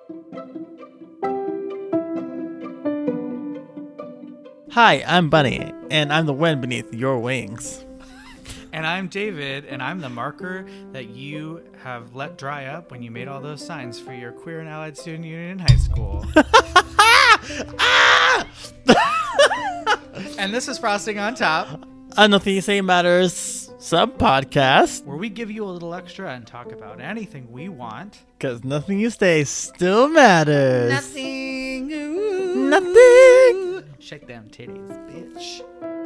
Hi, I'm Bunny, and I'm the wind beneath your wings. And I'm David, and I'm the marker that you have let dry up when you made all those signs for your Queer and Allied Student Union in high school. And this is Frosting on Top, Nothing You Say Matters sub-podcast, where we give you a little extra and talk about anything we want. because nothing you say still matters. Nothing. Ooh. Nothing. Shake them titties, bitch.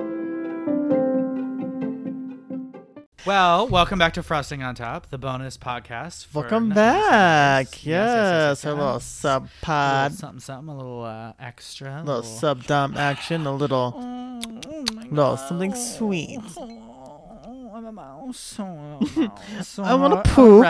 Well, welcome back to Frosting on Top, the bonus podcast. For Welcome Nothing You Say back. Matters. Yes, a little yes. sub-pod, Something, a little extra. a little sub-dom action, a little No, something sweet. I'm a mouse. I want to poop.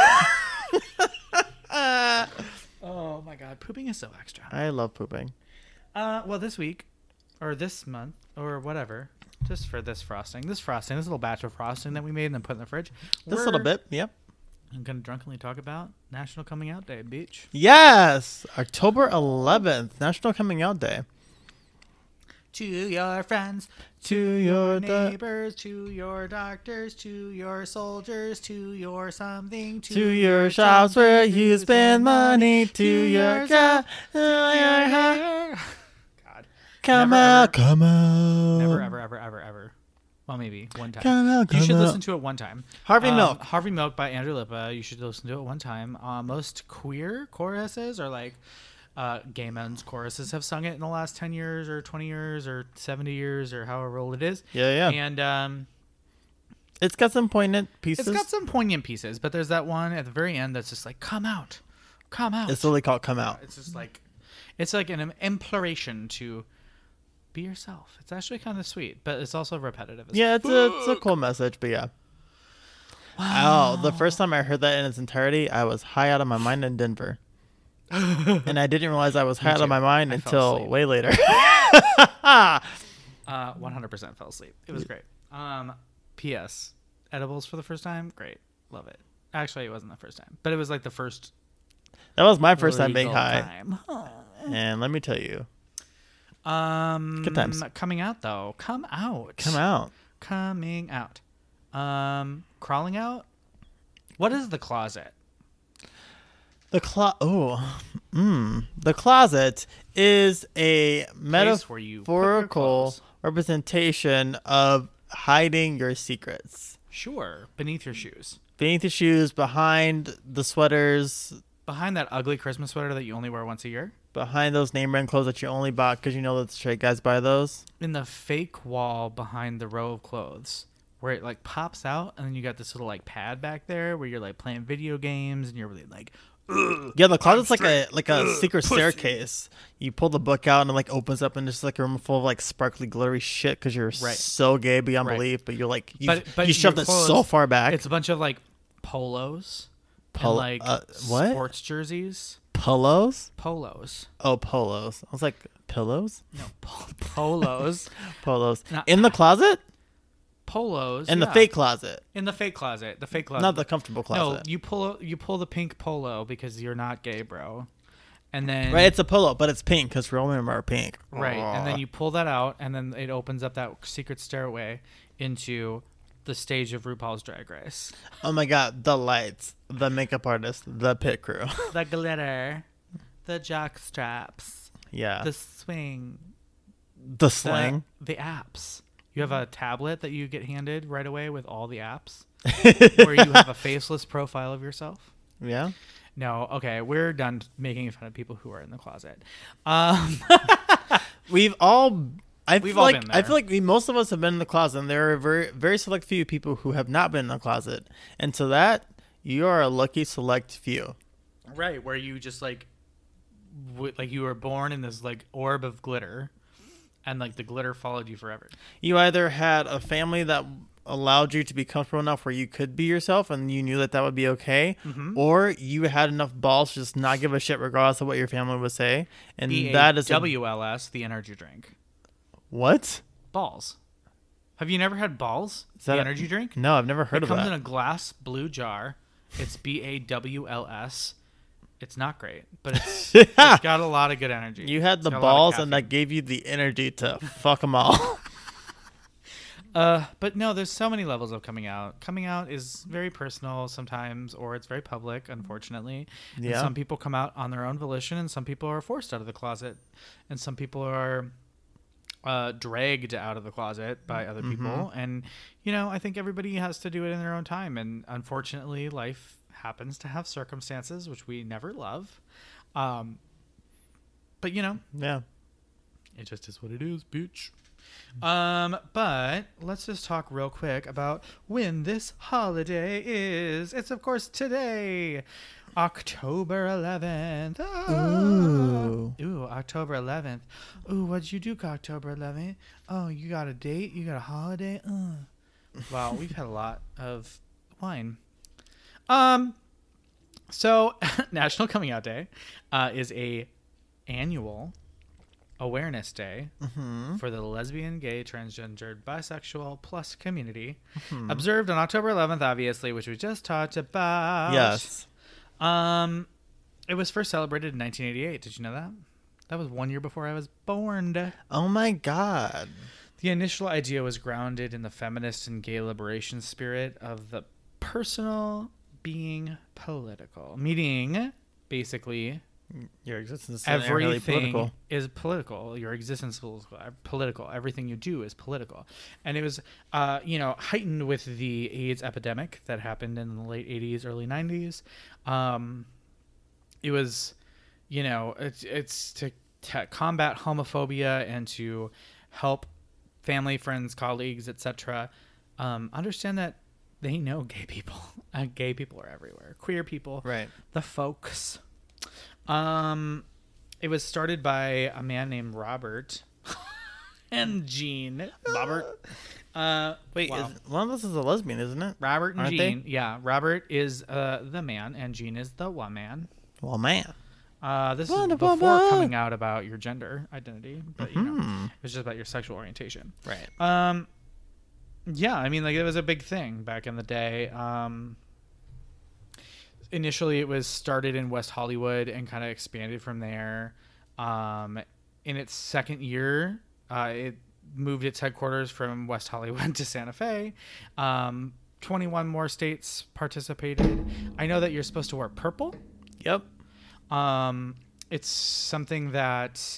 Oh my god, pooping is so extra. I love pooping. Well, this week, or this month, or whatever, just for this little batch of frosting that we made and then put in the fridge. Just a little bit, yep. I'm gonna drunkenly talk about National Coming Out Day, bitch. Yes, October 11th, National Coming Out Day. To your friends, To your neighbors, to your doctors, to your soldiers, to your something, to your shops where you spend money, to your job, to your God. come Never, out, ever. come out. Never, ever. Well, maybe one time. Come out, You come should out. listen to it one time. Harvey Milk. Harvey Milk by Andrew Lippa. You should listen to it one time. Most queer choruses are like gay men's choruses have sung it in the last 10 years or 20 years or 70 years or however old it is. Yeah. And It's got some poignant pieces. it's got some poignant pieces, but there's that one at the very end that's just like, come out. It's literally called Come Out. It's just like, it's like an imploration to be yourself. It's actually kind of sweet, but it's also repetitive. Yeah, it's a cool message, but yeah. Wow. The first time I heard that in its entirety, I was high out of my mind in Denver. And I didn't realize I was high out of my mind I fell until asleep. way later. 100% fell asleep. It was great. P.S. Edibles for the first time, great, love it. Actually, it wasn't the first time, but it was like the first. That was my first time being legal high. time. And let me tell you, Good times. Coming out though. Come out. come out. Coming out. Crawling out. What is the closet? The closet is a Place where you put your metaphorical clothes. representation of hiding your secrets. Sure, beneath your shoes. Beneath the shoes, behind the sweaters, Behind that ugly Christmas sweater that you only wear once a year. behind those name brand clothes that you only bought because you know that the straight guys buy those. In the fake wall behind the row of clothes where it like pops out and then you got this little like pad back there where you're like playing video games and you're really like, Yeah, the closet's like a secret staircase. You pull the book out and it like opens up and it's like a room full of like sparkly glittery shit because you're Right. so gay beyond Right. belief, but you're like you but shoved your it so clothes- far back. it's a bunch of like polos Pol- and like what? sports jerseys. Polos? Polos. Oh, polos. I was like, pillows? No, polos. Polos. Not- In the closet? Polos. In the yeah. fake closet. In the fake closet. The fake closet. Not the comfortable No, closet. you pull the pink polo because you're not gay, bro. And then Right, it's a polo, but it's pink because real women are pink. right, and then Aw. you pull that out, and then it opens up that secret stairway into the stage of RuPaul's Drag Race. Oh my god, the lights, the makeup artist, the pit crew. The glitter, the jock straps, Yeah. the swing, The slang. the apps. You have a tablet that you get handed right away with all the apps, where you have a faceless profile of yourself. Yeah. No, okay, we're done making fun of people who are in the closet. We've all I We've feel all like been I there. feel like most of us have been in the closet, and there are very very select few people who have not been in the closet. And to that, you are a lucky select few. Right, where you just like you were born in this like orb of glitter, and like the glitter followed you forever. You either had a family that allowed you to be comfortable enough where you could be yourself and you knew that that would be okay, or you had enough balls to just not give a shit regardless of what your family would say. And that is WLS, the energy drink. what? Balls. Have you never had balls? Is that the a- energy drink? No, I've never heard It of comes that. in a glass blue jar. It's BAWLS. It's not great, but it's got a lot of good energy. You had the It's got a lot of balls, and caffeine. that gave you the energy to fuck them all. But no, there's so many levels of coming out. Coming out is very personal sometimes, or it's very public, unfortunately. And Yeah. some people come out on their own volition, and some people are forced out of the closet, and some people are dragged out of the closet by other people. And, I think everybody has to do it in their own time. And unfortunately, life happens to have circumstances which we never love. But, Yeah. it just is what it is, bitch. But let's just talk real quick about when this holiday is. It's of course today, October 11th. Ooh, October 11th. Ooh, what'd you do October 11th? Oh, you got a date? You got a holiday? Wow, we've had a lot of wine. So National Coming Out Day is a annual awareness day for the lesbian, gay, transgendered, bisexual plus community, observed on October 11th, obviously, which we just talked about. Yes. It was first celebrated in 1988. Did you know that? That was 1 year before I was born. Oh my God. The initial idea was grounded in the feminist and gay liberation spirit of the personal being political, meaning basically Your existence is inherently everything political. is political. Your existence is political. Everything you do is political. And it was, heightened with the AIDS epidemic that happened in the late 80s, early 90s. It was, it's to combat homophobia and to help family, friends, colleagues, etc. Understand that they know gay people. Gay people are everywhere. Queer people. Right. The folks. It was started by a man named Robert and Jean. Robert. Wait, wow. one of us is a lesbian, isn't it? Robert and Aren't Jean. Yeah, Robert is the man, and Jean is the woman. Well, man. This is before coming out about your gender identity, but it's just about your sexual orientation. Right. Yeah, I mean, like, it was a big thing back in the day. Initially, it was started in West Hollywood and kind of expanded from there. In its second year, it moved its headquarters from West Hollywood to Santa Fe. 21 more states participated. I know that you're supposed to wear purple. Yep. It's something that,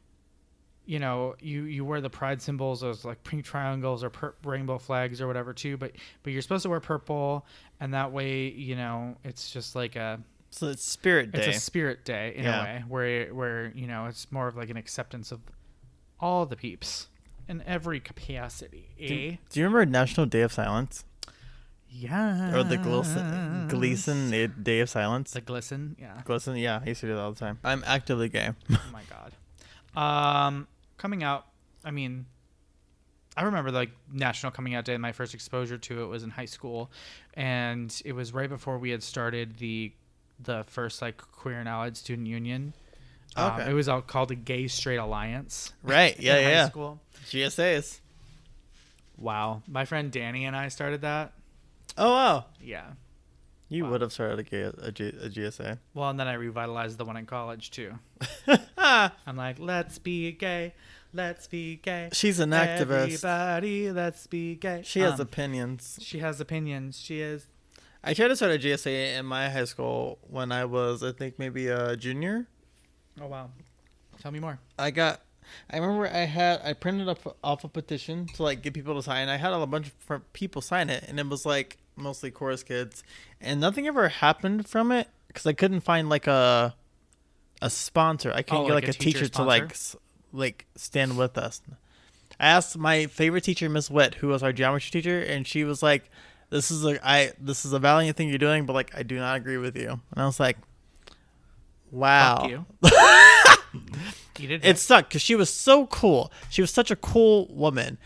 you wear the pride symbols as like pink triangles or rainbow flags or whatever too, but you're supposed to wear purple, and that way, it's just like So it's Spirit Day. it's a spirit day in a way where it's more of like an acceptance of all the peeps in every capacity. Do you remember National Day of Silence? Yeah. Or the Gleason Day of Silence? The glisten, yeah. Glisten, yeah. I used to do that all the time. I'm actively gay. Oh my God. Coming out, I mean, I remember like National Coming Out Day. My first exposure to it was in high school, and it was right before we had started the first like Queer and Allied Student Union. Okay. It was all called the Gay Straight Alliance. Right. Yeah. in Yeah. High school. GSAs. Wow. My friend Danny and I started that. Oh wow. Yeah. You Wow. would have started a GSA. Well, and then I revitalized the one in college too. Ah, I'm like, let's be gay. Let's be gay. she's an activist. Everybody, let's be gay. She has opinions. She has opinions. She is. I tried to start a GSA in my high school when I was, I think, maybe a junior. Oh wow. Tell me more. I remember I printed up off a petition to like get people to sign. I had a bunch of people sign it, and it was like mostly chorus kids, and nothing ever happened from it because I couldn't find like a sponsor. I couldn't get like a teacher to like stand with us. I asked my favorite teacher, Miss Witt, who was our geometry teacher, and she was like, this is a valiant thing you're doing, but like I do not agree with you. And I was like, wow. Fuck you. You did It sucked because she was so cool. She was such a cool woman.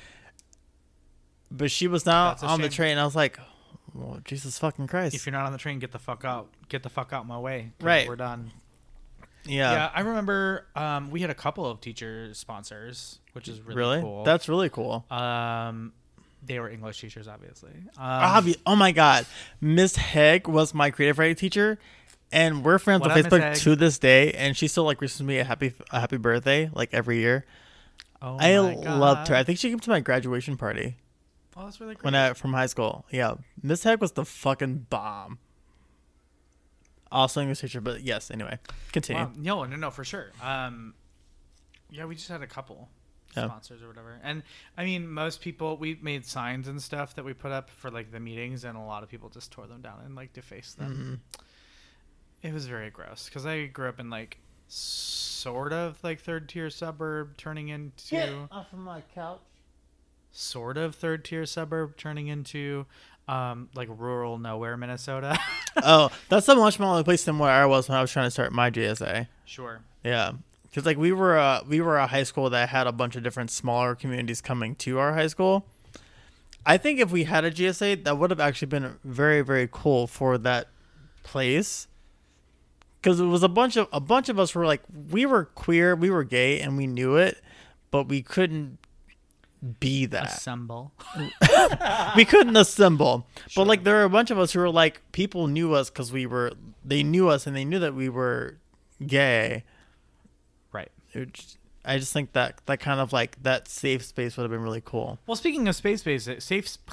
But she was not That's a on the shame. train. I was like, well, Jesus fucking Christ. If you're not on the train, get the fuck out. Get the fuck out my way. 'Cause Right. We're done. Yeah. I remember we had a couple of teacher sponsors, which is really cool. That's really cool. They were English teachers, obviously. Oh my God. Miss Hegg was my creative writing teacher. And we're friends What on up, Miss Facebook Egg? to this day, and she still like wishes me a happy birthday like every year. Oh I my God. loved her. I think she came to my graduation party Oh, that's really great. from high school. Yeah, Miss Heck was the fucking bomb. Also English teacher, but yes. Anyway, continue. Wow. No, for sure. Yeah, we just had a couple sponsors or whatever, and I mean, most people, we made signs and stuff that we put up for like the meetings, and a lot of people just tore them down and like defaced them. It was very gross because I grew up in like sort of like third tier suburb turning into off of my couch. sort of third tier suburb turning into like rural nowhere Minnesota. Oh, that's a much smaller place than where I was when I was trying to start my GSA. Sure. Yeah, because like we were a high school that had a bunch of different smaller communities coming to our high school. I think if we had a GSA, that would have actually been very, very cool for that place. Because it was a bunch of us were like, we were queer, we were gay, and we knew it, but we couldn't be that. Assemble. We couldn't assemble. Sure. But like there were a bunch of us who were like, people knew us because they knew us and they knew that we were gay. Right. I just think that kind of like that safe space would have been really cool. Well, speaking of safe spaces,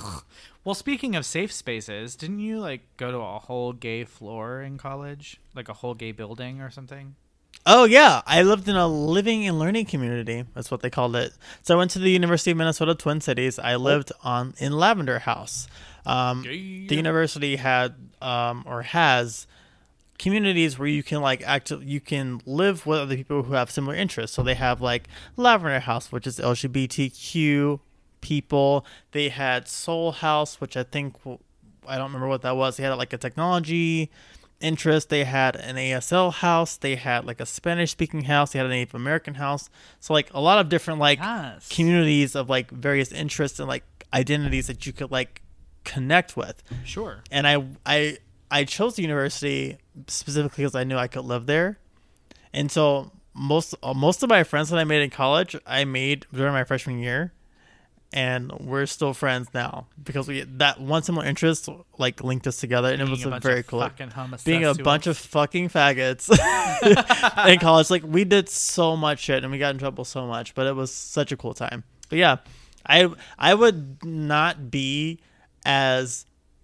didn't you like go to a whole gay floor in college, like a whole gay building or something? Oh yeah, I lived in a living and learning community. That's what they called it. So I went to the University of Minnesota Twin Cities. I lived in Lavender House. The university had or has communities where you can like you can live with other people who have similar interests. So they have like Lavender House, which is LGBTQ people. They had Soul House, which I don't remember what that was. They had like a technology interest. They had an ASL house. They had like a Spanish speaking house. They had a Native American house. So like a lot of different like communities of like various interests and like identities that you could like connect with. Sure. And I chose the university specifically because I knew I could live there. And so most of my friends that I made in college, I made during my freshman year. And we're still friends now because that one similar interest like linked us together, and it was very cool. Being a bunch of fucking faggots in college, like we did so much shit and we got in trouble so much, but it was such a cool time. But yeah, I would not be as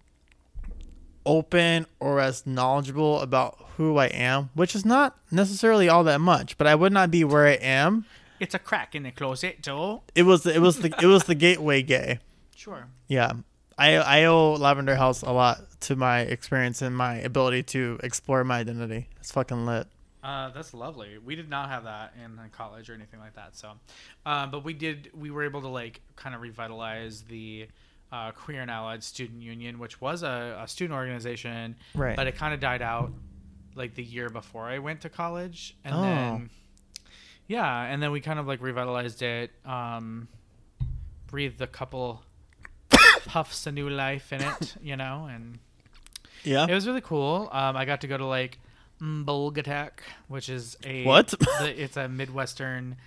open or as knowledgeable about who I am, which is not necessarily all that much, but I would not be where I am. It's a crack in the closet, Joe. It was the gateway gay. Sure. Yeah. I owe Lavender House a lot to my experience and my ability to explore my identity. It's fucking lit. That's lovely. We did not have that in college or anything like that. So, but we were able to like kind of revitalize the Queer and Allied Student Union, which was a student organization, right? But it kind of died out like the year before I went to college, and then. Yeah, and then we kind of like revitalized it, breathed a couple puffs of new life in it, and yeah, it was really cool. I got to go to like Bulgatek, which is it's a Midwestern,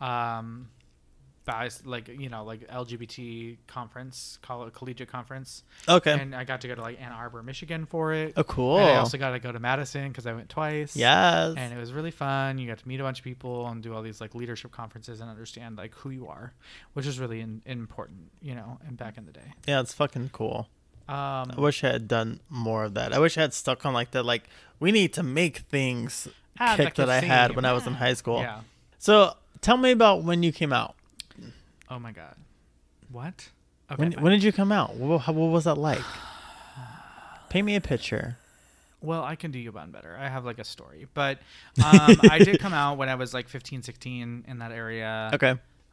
like LGBT conference, collegiate conference. Okay. And I got to go to like Ann Arbor, Michigan for it. Oh, cool. And I also got to go to Madison because I went twice. Yes. And it was really fun. You got to meet a bunch of people and do all these like leadership conferences and understand like who you are, which is really important, and back in the day. Yeah, it's fucking cool. I wish I had done more of that. I wish I had stuck on like that. Like we need to make things kick that I had when I was in high school. Yeah. So tell me about when you came out. Oh my God. What? Okay, when did you come out? What was that like? Paint me a picture. Well, I can do you one better. I have like a story, but I did come out when I was like 15, 16 in that area. Okay.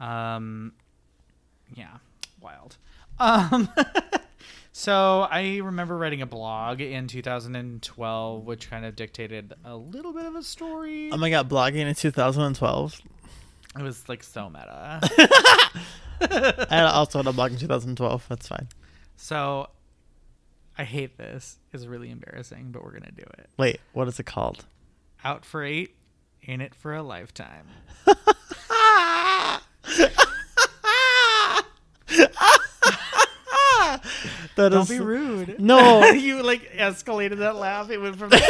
Yeah, wild. So I remember writing a blog in 2012, which kind of dictated a little bit of a story. Oh my God, blogging in 2012. It was like so meta. I also had a blog in 2012. That's fine. So I hate this. It's really embarrassing, but we're going to do it. Wait, what is it called? Out for 8, in it for a lifetime. Don't be rude. No. You like escalated that laugh. It went from That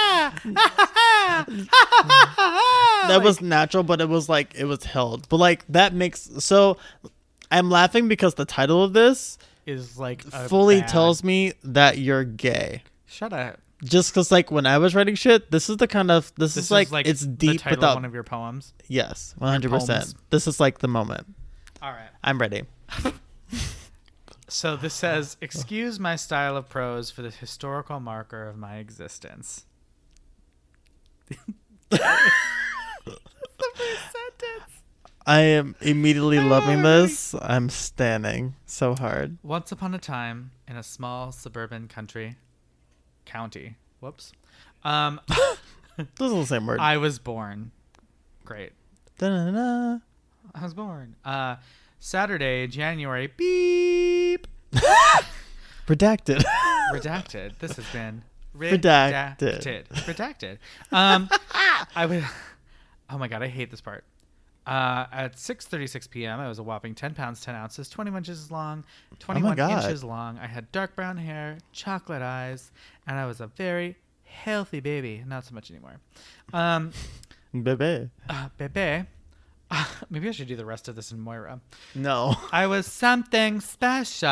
was natural, but it was held. But like that makes so I'm laughing because the title of this is like fully tells me that you're gay. Shut up. Just because like when I was writing shit, this is like it's deep the title without of one of your poems. Yes, 100%. This is like the moment. All right. I'm ready. So this says, excuse my style of prose for the historical marker of my existence. The first sentence. I am immediately loving this. I'm standing so hard. Once upon a time, in a small suburban county. Whoops. Those are the same word. I was born. Great. Da-na-na. I was born. Saturday, January. Beep. Redacted. Redacted. This has been redacted. Redacted. I was. Oh my god, I hate this part. At 6:36 p.m., I was a whopping 10 pounds 10 ounces, 21 inches long, 21 inches long. I had dark brown hair, chocolate eyes, and I was a very healthy baby. Not so much anymore. Bebe. Bebe. Maybe I should do the rest of this in Moira. No. I was something special.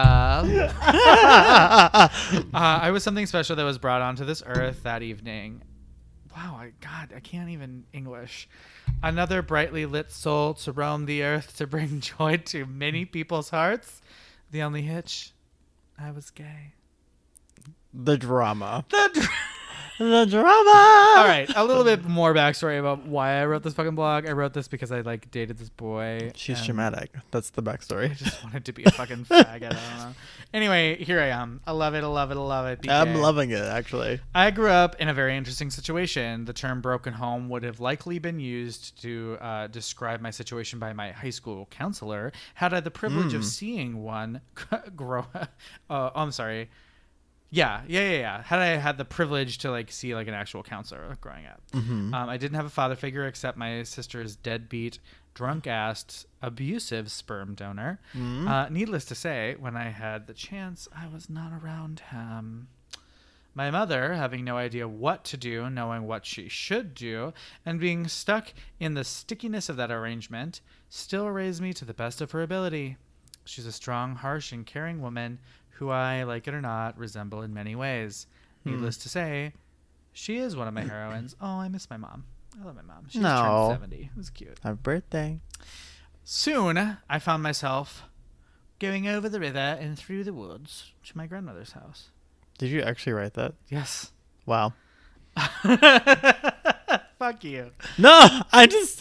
I was something special that was brought onto this earth that evening. Wow, I can't even English. Another brightly lit soul to roam the earth to bring joy to many people's hearts. The only hitch, I was gay. The drama. The drama. All right, a little bit more backstory about why I wrote this fucking blog. I wrote this because I like dated this boy. She's dramatic. That's the backstory. I just wanted to be a fucking faggot. I don't know. Anyway, here I am. I love it. I love it. I love it. I'm loving it, actually. I grew up in a very interesting situation. The term broken home would have likely been used to describe my situation by my high school counselor had I the privilege of seeing one grow. I'm sorry. Yeah. Had I had the privilege to like see like an actual counselor growing up. I didn't have a father figure except my sister's deadbeat, drunk-assed, abusive sperm donor. Needless to say, when I had the chance, I was not around him. My mother, having no idea what to do, knowing what she should do, and being stuck in the stickiness of that arrangement, still raised me to the best of her ability. She's a strong, harsh, and caring woman who I, like it or not, resemble in many ways. Needless to say, she is one of my heroines. Oh, I miss my mom. I love my mom. She just turned 70. It was cute. Happy birthday. Soon, I found myself going over the river and through the woods to my grandmother's house. Did you actually write that? Yes. Wow. Fuck you. No, I just...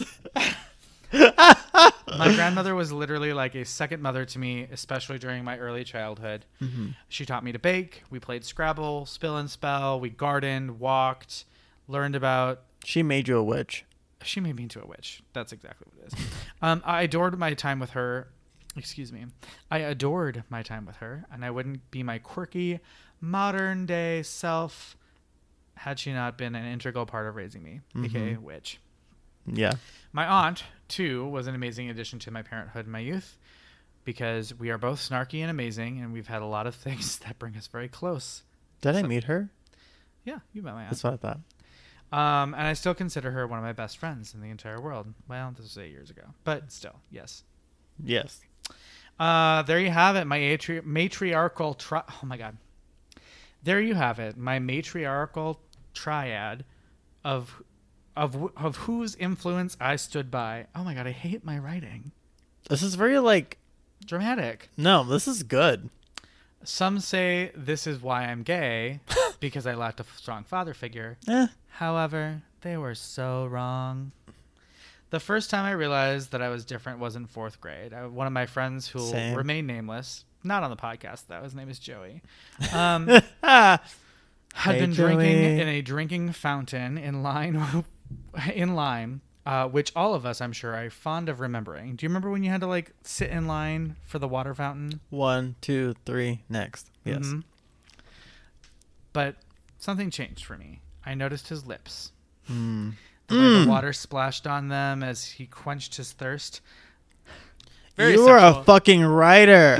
My grandmother was literally like a second mother to me, especially during my early childhood. She taught me to bake. We played Scrabble, Spill and Spell. We gardened, walked, learned about... She made you a witch. She made me into a witch. That's exactly what it is. I adored my time with her. Excuse me. I adored my time with her, and I wouldn't be my quirky, modern-day self had she not been an integral part of raising me, aka witch. Yeah. My aunt, too, was an amazing addition to my parenthood in my youth because we are both snarky and amazing, and we've had a lot of things that bring us very close. Did I meet her? Yeah, you met my aunt. That's what I thought. And I still consider her one of my best friends in the entire world. Well, this was 8 years ago, but still, yes. Yes. There you have it, my matriarchal oh my god. There you have it, my matriarchal triad of whose influence I stood by. Oh my god, I hate my writing. This is very like dramatic. No, this is good. Some say this is why I'm gay because I lacked a strong father figure. However, they were so wrong. The first time I realized that I was different was in 4th grade. One of my friends who will remain nameless, not on the podcast though, his name is Joey, had been drinking in a drinking fountain in Lime, which all of us, I'm sure, are fond of remembering. Do you remember when you had to like sit in line for the water fountain? 1, 2, 3, next. Yes. But something changed for me. I noticed his lips. The way the water splashed on them as he quenched his thirst. Very you are sexual. a fucking writer.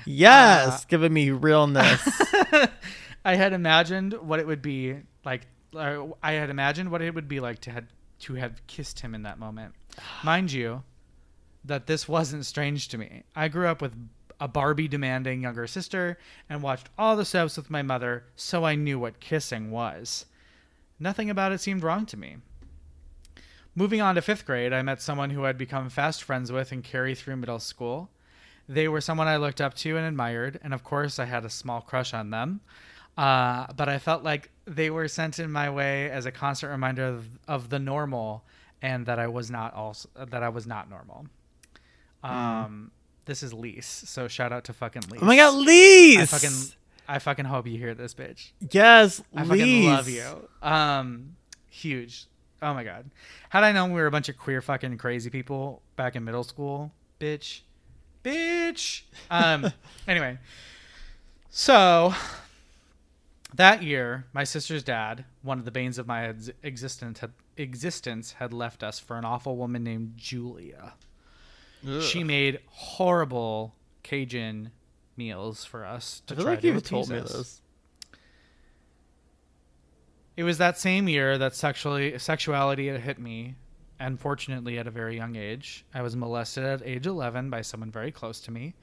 Yes, giving me realness. I had imagined what it would be like. I had imagined what it would be like to have kissed him in that moment. Mind you, that this wasn't strange to me. I grew up with a Barbie demanding younger sister and watched all the soaps with my mother, so I knew what kissing was. Nothing about it seemed wrong to me. Moving on to 5th grade, I met someone who I'd become fast friends with and carry through middle school. They were someone I looked up to and admired, and of course I had a small crush on them. But I felt like they were sent in my way as a constant reminder of the normal, and that I was not normal. This is Lise, so shout out to fucking Lise. Oh my god, Lise! I fucking hope you hear this, bitch. Yes, I Lise. fucking love you. Huge. Oh my god. Had I known we were a bunch of queer fucking crazy people back in middle school, bitch. Anyway, so that year, my sister's dad, one of the banes of my existence, had left us for an awful woman named Julia. Ugh. She made horrible Cajun meals for us to try to appease us. Told me this. It was that same year that sexuality had hit me, and fortunately at a very young age. I was molested at age 11 by someone very close to me.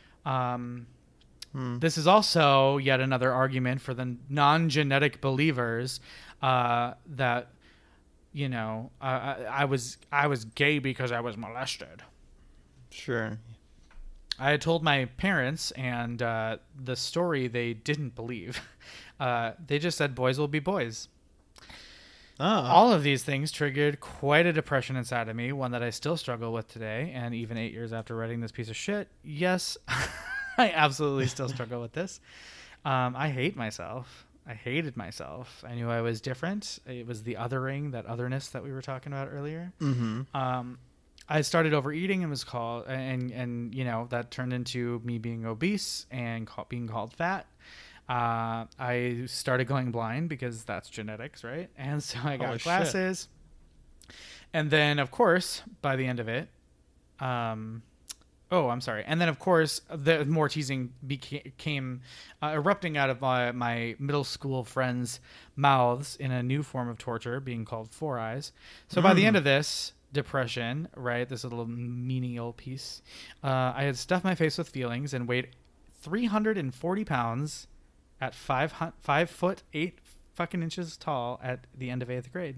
This is also yet another argument for the non-genetic believers that, you know, I was gay because I was molested. Sure. I had told my parents, and the story they didn't believe. They just said boys will be boys. Oh. All of these things triggered quite a depression inside of me, one that I still struggle with today, and even 8 years after writing this piece of shit. Yes, I absolutely still struggle with this. I hate myself. I hated myself. I knew I was different. It was the othering, that otherness that we were talking about earlier. Mm-hmm. I started overeating and was called, and you know, that turned into me being obese and being called fat. I started going blind because that's genetics, right? And so I got glasses. Shit. And then, of course, by the end of it, I'm sorry. And then, of course, the more teasing came erupting out of my middle school friends' mouths in a new form of torture, being called 4 Eyes. So by the end of this depression, right, this little menial piece, I had stuffed my face with feelings and weighed 340 pounds at 5 foot 8 fucking inches tall at the end of 8th grade.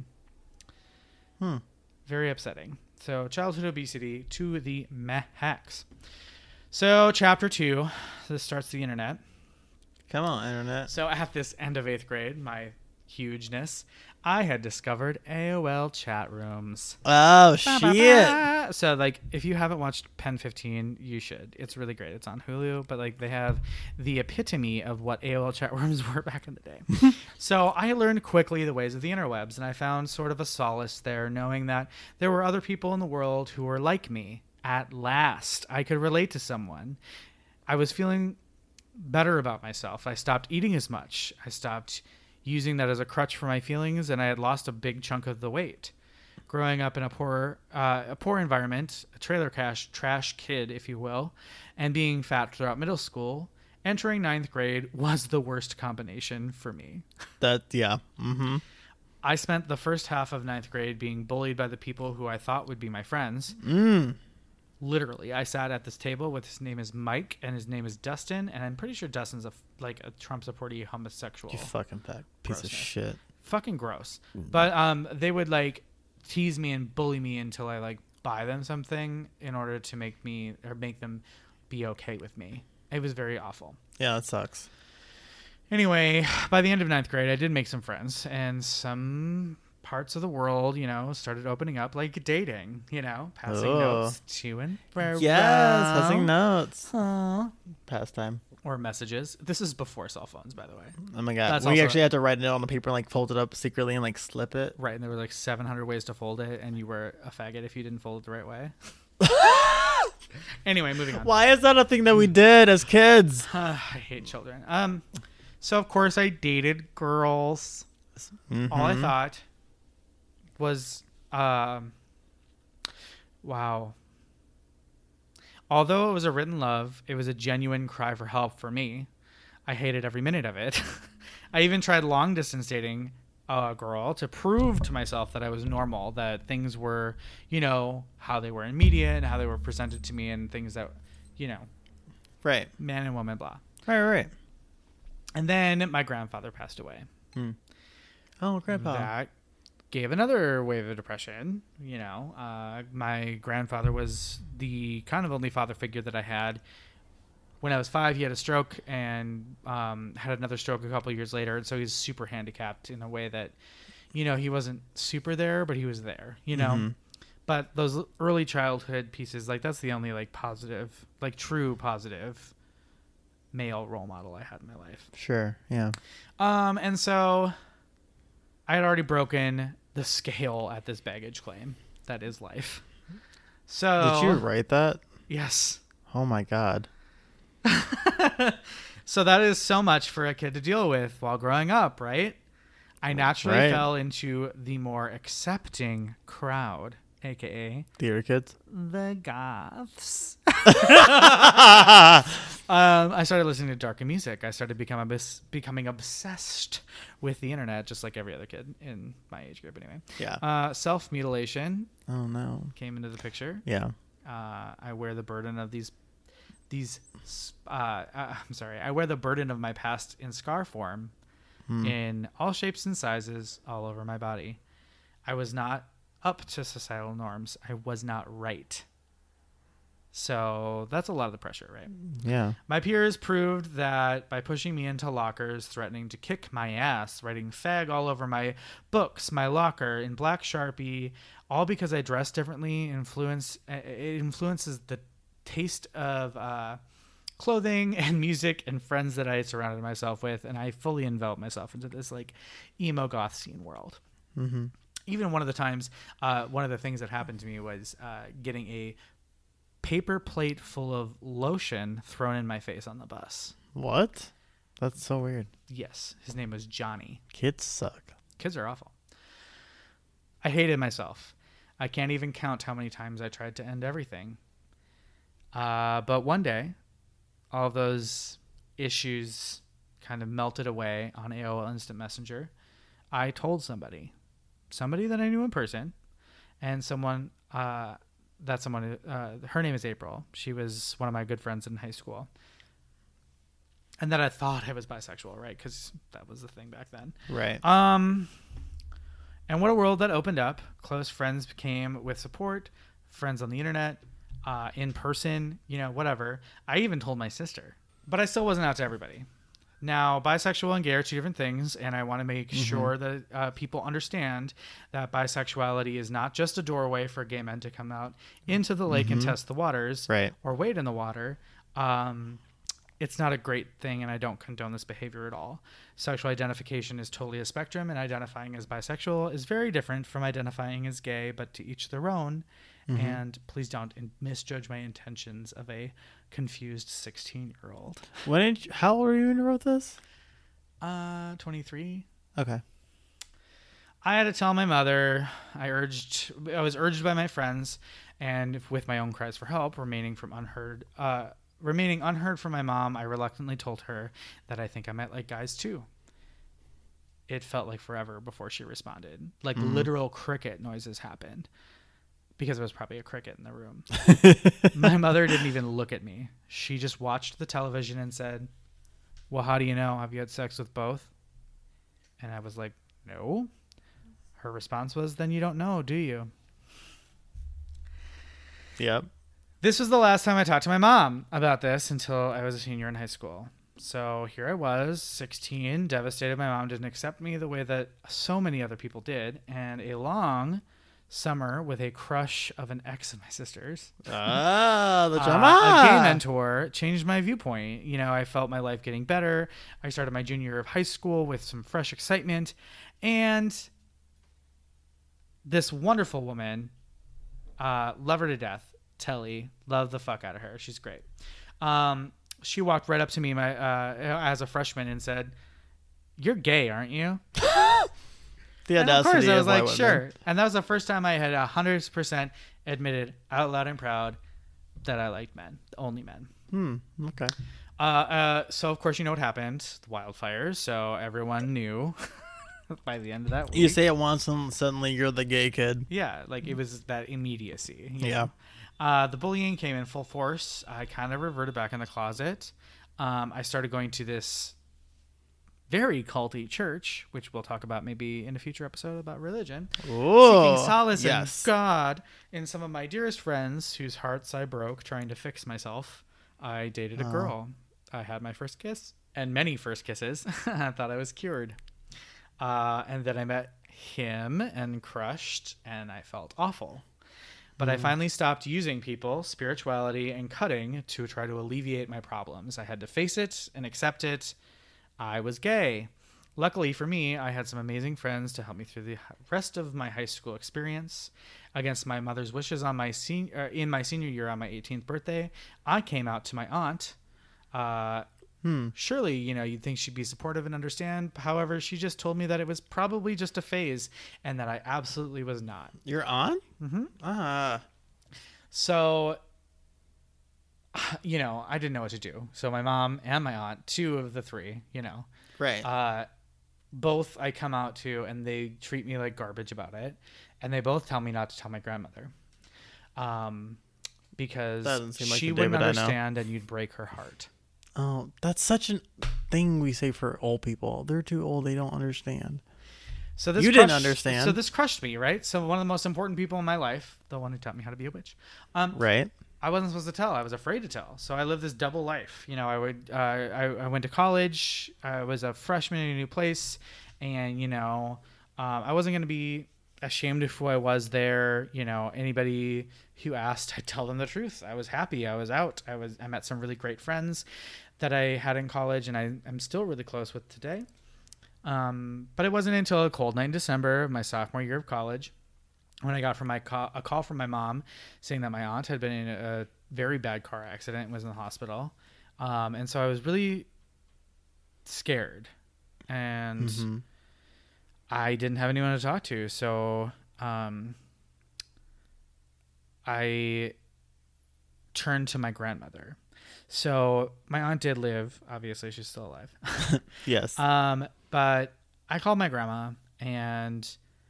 Very upsetting. So childhood obesity to the max. So chapter 2, this starts the internet. Come on, internet. So at this end of 8th grade, my hugeness, I had discovered AOL chat rooms. Oh, shit. So, like, if you haven't watched Pen 15, you should. It's really great. It's on Hulu, but, like, they have the epitome of what AOL chat rooms were back in the day. So I learned quickly the ways of the interwebs, and I found sort of a solace there, knowing that there were other people in the world who were like me. At last, I could relate to someone. I was feeling better about myself. I stopped eating as much. I stopped using that as a crutch for my feelings, and I had lost a big chunk of the weight. Growing up in a poor environment, a trailer trash kid, if you will, and being fat throughout middle school, entering 9th grade was the worst combination for me. Yeah. Mm-hmm. I spent the first half of 9th grade being bullied by the people who I thought would be my friends. Literally, I sat at this table with his name is Mike and his name is Dustin, and I'm pretty sure Dustin's a Trump supporting homosexual. You fucking fat piece of shit. Fucking gross. But they would like tease me and bully me until I like buy them something in order to make them be okay with me. It was very awful. Yeah, that sucks. Anyway, by the end of 9th grade, I did make some friends, and some parts of the world, you know, started opening up, like dating, you know, passing notes to and fro. Yes, passing notes. Pastime. Or messages. This is before cell phones, by the way. Oh my god. We actually had to write it on the paper and like fold it up secretly and like slip it. Right, and there were like 700 ways to fold it, and you were a faggot if you didn't fold it the right way. Anyway, moving on. Why is that a thing that we did as kids? I hate children. So of course I dated girls. Mm-hmm. All I thought was, wow. Although it was a written love, it was a genuine cry for help for me. I hated every minute of it. I even tried long distance dating a girl to prove to myself that I was normal, that things were, how they were in media and how they were presented to me and things that, Right. man and woman, blah. Right. And then my grandfather passed away. Oh, Grandpa. That gave another wave of depression. My grandfather was the kind of only father figure that I had. When I was 5, he had a stroke and had another stroke a couple of years later. And so he's super handicapped in a way that, he wasn't super there, but he was there, But those early childhood pieces, like that's the only like positive, like true positive male role model I had in my life. Sure. Yeah. And so I had already broken the scale at this baggage claim that is life. So did you write that? Yes. Oh my God. So that is so much for a kid to deal with while growing up, right? I naturally fell into the more accepting crowd, aka theater kids, the goths. I started listening to darker music. I started becoming obsessed with the internet, just like every other kid in my age group, anyway. Yeah. Self-mutilation. Oh no. Came into the picture. Yeah. I wear the burden of I wear the burden of my past in scar form, in all shapes and sizes, all over my body. I was not up to societal norms. I was not right. So that's a lot of the pressure, right? Yeah. My peers proved that by pushing me into lockers, threatening to kick my ass, writing fag all over my books, my locker in black Sharpie, all because I dress differently. It influences the taste of clothing and music and friends that I surrounded myself with, and I fully enveloped myself into this like emo goth scene world. Mm-hmm. Even one of the times, one of the things that happened to me was getting a paper plate full of lotion thrown in my face on the bus. What? That's so weird. Yes, his name was Johnny. Kids suck. Kids are awful. I hated myself. I can't even count how many times I tried to end everything. But one day, all of those issues kind of melted away on AOL Instant Messenger. I told somebody that I knew in person, and her name is April. She was one of my good friends in high school. And that I thought I was bisexual, right? Because that was the thing back then. Right. And what a world that opened up. Close friends became with support, friends on the internet, in person, whatever. I even told my sister, but I still wasn't out to everybody. Now, bisexual and gay are two different things, and I want to make sure that people understand that bisexuality is not just a doorway for gay men to come out into the lake and test the waters, right, or wade in the water. It's not a great thing, and I don't condone this behavior at all. Sexual identification is totally a spectrum, and identifying as bisexual is very different from identifying as gay, but to each their own. And please don't misjudge my intentions of a confused 16-year-old. How old were you when you wrote this? 23. Okay. I had to tell my mother. I was urged by my friends, and with my own cries for help remaining unheard from my mom, I reluctantly told her that I think I might like guys too. It felt like forever before she responded. Like literal cricket noises happened. Because it was probably a cricket in the room. My mother didn't even look at me. She just watched the television and said, "Well, how do you know? Have you had sex with both?" And I was like, "No." Her response was, "Then you don't know, do you?" Yep. This was the last time I talked to my mom about this until I was a senior in high school. So here I was, 16, devastated. My mom didn't accept me the way that so many other people did. And a long summer with a crush of an ex of my sister's. The drama. A gay mentor changed my viewpoint. I felt my life getting better. I started my junior year of high school with some fresh excitement. And this wonderful woman, love her to death, Telly, love the fuck out of her. She's great. She walked right up to me as a freshman and said, "You're gay, aren't you?" The and of course, I was like, women. "Sure." And that was the first time I had 100% admitted out loud and proud, that I liked men, only men. Okay. So of course you know what happened, the wildfires. So everyone knew by the end of that week. You say it once and suddenly you're the gay kid. Yeah, like it was that immediacy. Yeah. The bullying came in full force. I kind of reverted back in the closet. I started going to this very culty church, which we'll talk about maybe in a future episode about religion. Ooh, Seeking solace yes. in God. And some of my dearest friends, whose hearts I broke trying to fix myself, I dated a girl. I had my first kiss and many first kisses. I thought I was cured. And then I met him and crushed, and I felt awful. But I finally stopped using people, spirituality, and cutting to try to alleviate my problems. I had to face it and accept it. I was gay. Luckily for me, I had some amazing friends to help me through the rest of my high school experience. Against my mother's wishes, in my senior year on my 18th birthday, I came out to my aunt. Surely, you'd think she'd be supportive and understand. However, she just told me that it was probably just a phase and that I absolutely was not. You're on? Mm-hmm. So, I didn't know what to do. So my mom and my aunt, two of the three, Right. both I come out to, and they treat me like garbage about it. And they both tell me not to tell my grandmother. Because she wouldn't understand and you'd break her heart. Oh, that's such a thing we say for old people. They're too old. They don't understand. So this didn't understand. So this crushed me, right? So one of the most important people in my life, the one who taught me how to be a witch, right? I wasn't supposed to tell. I was afraid to tell. So I lived this double life. I went to college. I was a freshman in a new place, and I wasn't going to be ashamed of who I was there. Anybody who asked, I'd tell them the truth. I was happy. I was out. I met some really great friends that I had in college, and I'm still really close with today. But it wasn't until a cold night in December of my sophomore year of college when I got a call from my mom saying that my aunt had been in a very bad car accident and was in the hospital. And so I was really scared, and I didn't have anyone to talk to. So I turned to my grandmother. So my aunt did live. Obviously, she's still alive. Yes. But I called my grandma, and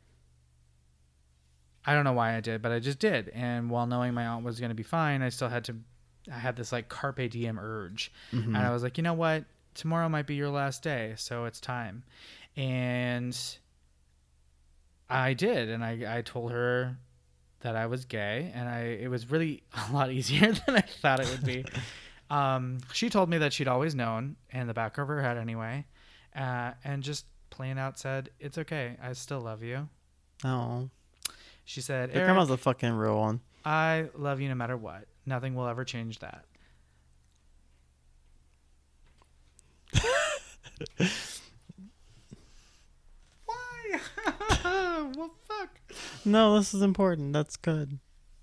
I don't know why I did, but I just did. And while knowing my aunt was going to be fine, I had this like carpe diem urge. And I was like, you know what? Tomorrow might be your last day, so it's time. And I did. And I told her that I was gay, and it was really a lot easier than I thought it would be. She told me that she'd always known, and the back of her head anyway, and just plain out said, "It's okay. I still love you." Oh. She said, Your grandma's a fucking real one. I love you no matter what. Nothing will ever change that. Why? Well, fuck. No, this is important. That's good.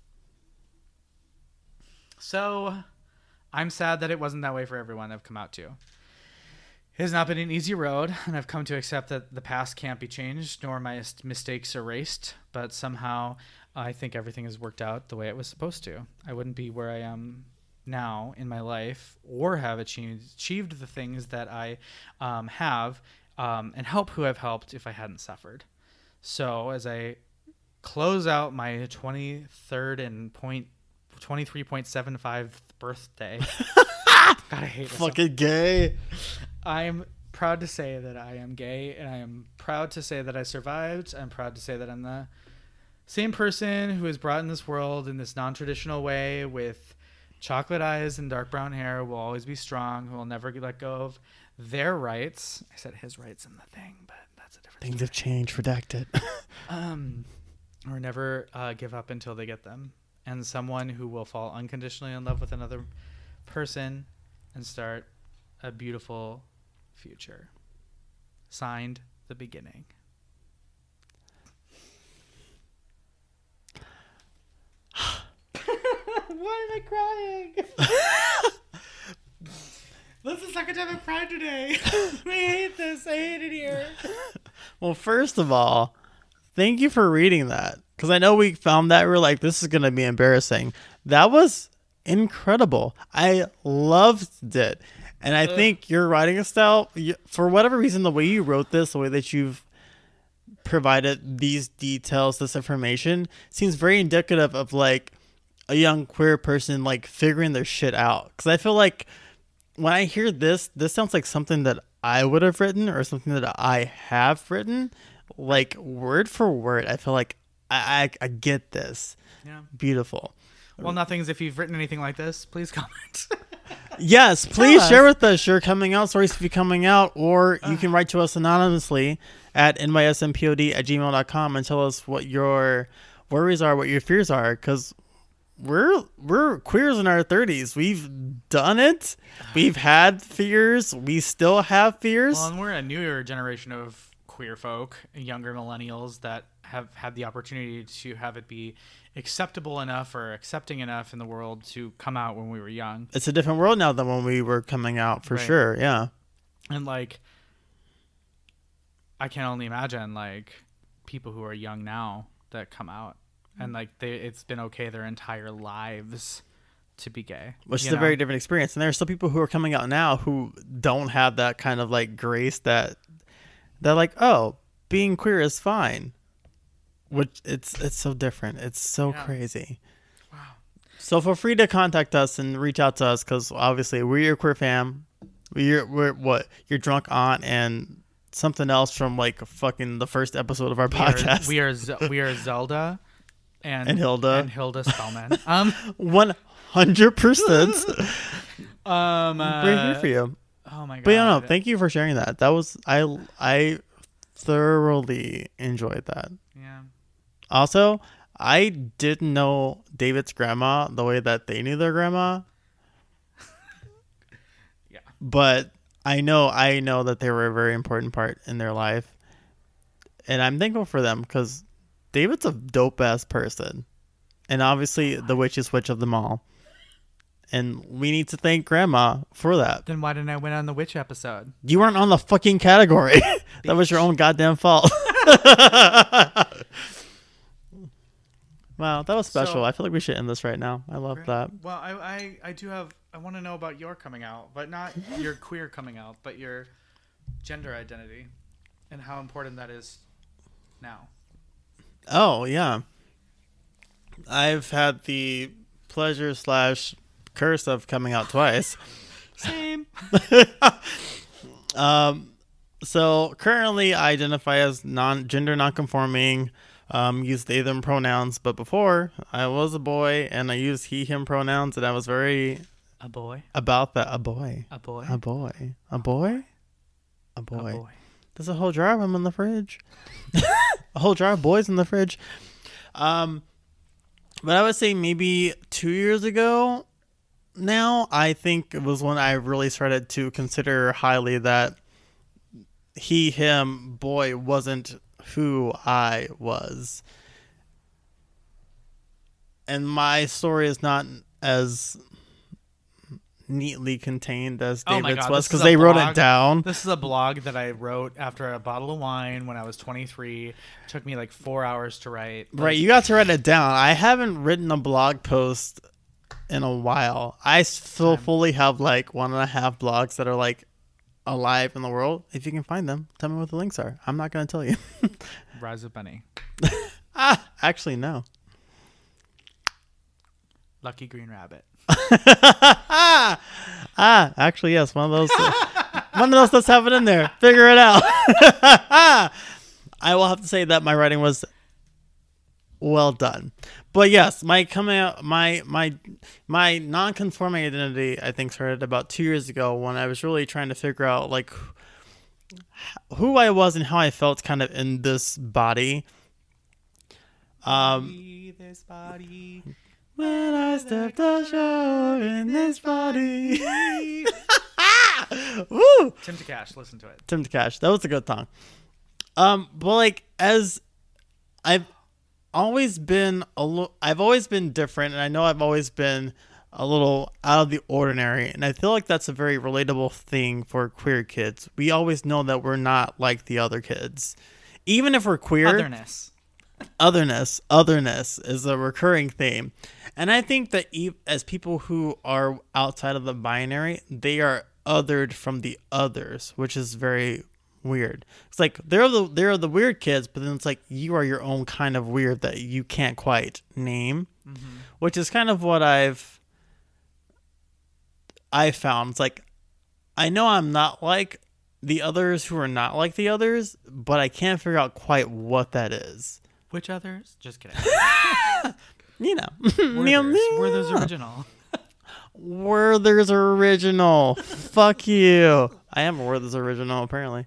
So, I'm sad that it wasn't that way for everyone I've come out to. It has not been an easy road, and I've come to accept that the past can't be changed, nor my mistakes erased, but somehow I think everything has worked out the way it was supposed to. I wouldn't be where I am now in my life or have achieved the things that I have and help who I've helped if I hadn't suffered. So as I close out my 23rd and 23.75th birthday, God, I hate myself. Fucking gay. I'm proud to say that I am gay, and I am proud to say that I survived. I'm proud to say that I'm the same person who is brought in this world in this non-traditional way with chocolate eyes and dark brown hair, will always be strong, who will never let go of their rights. I said his rights in the thing, but that's a different Things have changed. Redacted. or never give up until they get them. And someone who will fall unconditionally in love with another person and start a beautiful future. Signed, The Beginning. Why am I crying? This is the second time I've cried today. I hate this. I hate it here. Well, first of all, thank you for reading that. Because I know we found that. We were like, this is going to be embarrassing. That was incredible. I loved it. And I think your writing style, for whatever reason, the way you wrote this, the way that you've provided these details, this information, seems very indicative of like a young queer person like figuring their shit out. Because I feel like when I hear this sounds like something that I would have written or something that I have written, like word for word. I feel like I get this. Yeah. Beautiful. Well, nothing's if you've written anything like this, please comment. Yes, please share with us your coming out stories if you're coming out, or you can write to us anonymously at nysmpod@gmail.com and tell us what your worries are, what your fears are, because we're queers in our 30s. We've done it. We've had fears. We still have fears. Well, and we're a newer generation of queer folk, younger millennials that have had the opportunity to have it be acceptable enough or accepting enough in the world to come out when we were young. It's a different world now than when we were coming out, for sure. Yeah. And like, I can only imagine like people who are young now that come out and like it's been okay their entire lives to be gay, which is a very different experience. And there are still people who are coming out now who don't have that kind of like grace that they're like, oh, being queer is fine. Which it's so different. It's so crazy. Wow. So feel free to contact us and reach out to us because obviously we're your queer fam. We're what? Your drunk aunt and something else from like fucking the first episode of our podcast. We are Zelda and Hilda. And Hilda Spellman. 100%. We're here for you. Oh my god. But no, thank you for sharing that. That was I thoroughly enjoyed that. Yeah. Also, I didn't know David's grandma the way that they knew their grandma. Yeah. But I know that they were a very important part in their life. And I'm thankful for them because David's a dope ass person. And obviously the witchest witch of them all. And we need to thank grandma for that. Then why didn't I win on the witch episode? You weren't on the fucking category. That was your own goddamn fault. Wow, that was special. So, I feel like we should end this right now. I love that. Well, I do have... I want to know about your coming out, but not your queer coming out, but your gender identity and how important that is now. Oh, yeah. I've had the pleasure / curse of coming out twice. Same. So currently I identify as gender nonconforming, use they them pronouns, but before I was a boy and I used he him pronouns, and I was very a boy about that. A boy. There's a whole jar of them in the fridge. A whole jar of boys in the fridge. But I would say maybe 2 years ago now, I think it was when I really started to consider highly that he, him, boy wasn't who I was. And my story is not as neatly contained as David's was because they wrote it down. This is a blog that I wrote after a bottle of wine when I was 23. It took me like 4 hours to write. Right, you got to write it down. I haven't written a blog post in a while. I still fully have like 1.5 blogs that are like alive in the world. If you can find them, tell me what the links are. I'm not going to tell you. Rise of Bunny. Actually, no. Lucky Green Rabbit. Actually, yes. One of those. One of those. Let's have it in there. Figure it out. I will have to say that my writing was well done. But yes, my coming out, my non-conforming identity, I think, started about 2 years ago when I was really trying to figure out like who I was and how I felt kind of in this body. This body. When I stepped ashore in this body. Woo! Tim Takash, listen to it. Tim Takash, that was a good song. But like as I've always been different, and I know I've always been a little out of the ordinary, and I feel like that's a very relatable thing for queer kids. We always know that we're not like the other kids, even if we're queer. Otherness. Otherness is a recurring theme. And I think that as people who are outside of the binary, they are othered from the others, which is very weird. It's like they're the weird kids, but then it's like you are your own kind of weird that you can't quite name, which is kind of what I found. It's like I know I'm not like the others who are not like the others, but I can't figure out quite what that is. Which others? Just kidding. You know, Werther's original. Werther's original. Fuck you. I am a Werther's original, apparently.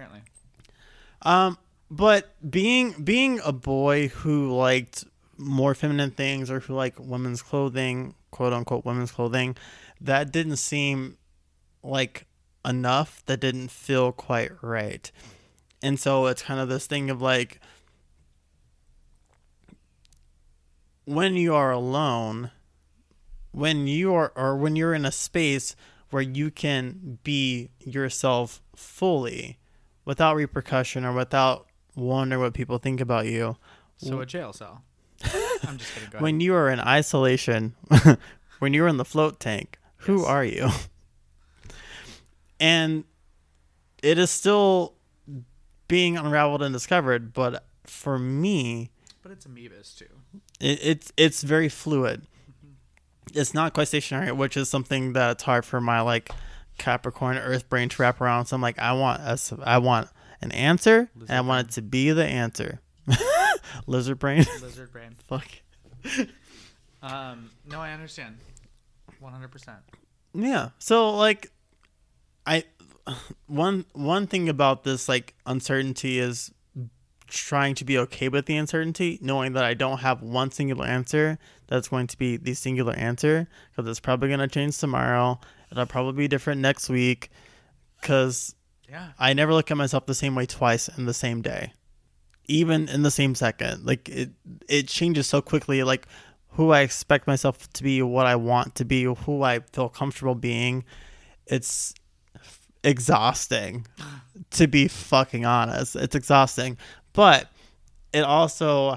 But being a boy who liked more feminine things or who liked women's clothing, quote unquote women's clothing, that didn't seem like enough. That didn't feel quite right. And so it's kind of this thing of like, when you are alone, when you're in a space where you can be yourself fully without repercussion or without wondering what people think about you. So a jail cell. I'm just kidding. Go ahead. When you are in isolation, when you're in the float tank, who are you? And it is still being unraveled and discovered, but for me, but it's amoebas too. It's very fluid. It's not quite stationary, which is something that's hard for my like Capricorn Earth brain to wrap around. So I'm like, I want an answer, and I want it to be the answer. Lizard brain. Fuck. No, I understand. 100%. Yeah. So like, one thing about this like uncertainty is trying to be okay with the uncertainty, knowing that I don't have one singular answer that's going to be the singular answer, because it's probably going to change tomorrow. It'll probably be different next week, because I never look at myself the same way twice in the same day, even in the same second. Like it changes so quickly, like who I expect myself to be, what I want to be, who I feel comfortable being. It's exhausting, to be fucking honest. It's exhausting. But it also